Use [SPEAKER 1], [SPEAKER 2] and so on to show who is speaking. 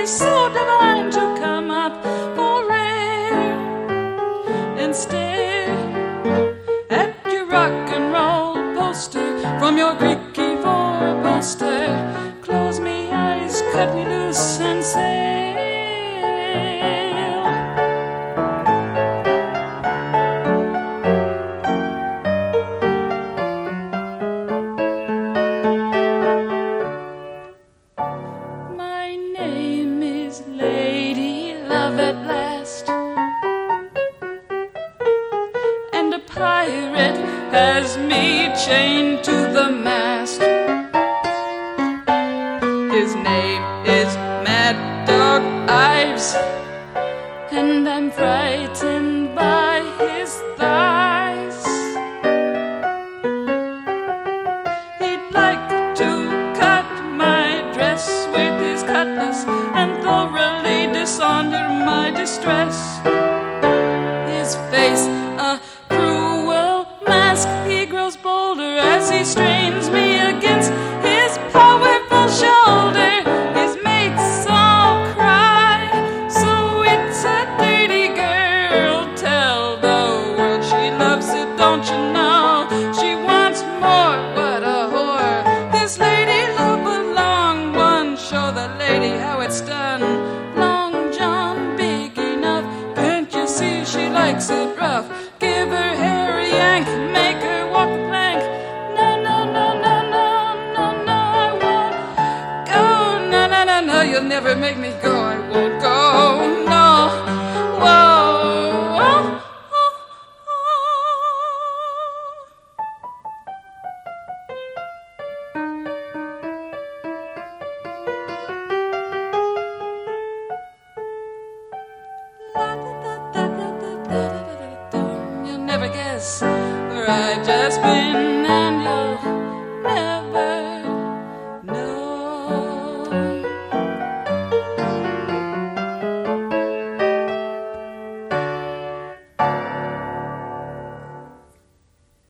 [SPEAKER 1] is so divine to come up for air and stare at your rock and roll poster from your creaky four-poster. Close me eyes, cut me loose and sail. My name is Lady Love at last, and a pirate has me chained to the mast. His name is Mad Dog Ives, and I'm frightened by his thighs. He'd like to cut my dress with his cutlass and thoroughly dishonor my distress. His face a cruel mask, he grows bolder as he strains me against his powerful shoulder. His mates all cry, so it's a dirty girl. Tell the world she loves it, don't you know? She wants more, what a whore. This lady love a long one, show the lady how it's done. Long John big enough, can't you see she likes it rough? Give her hair a yank, make her walk the plank. No, no, no, no, no, no, no, I won't go. No, no, no, no, you'll never make me go. I won't go, no. Whoa, oh, oh, oh. You'll never guess where I've just been.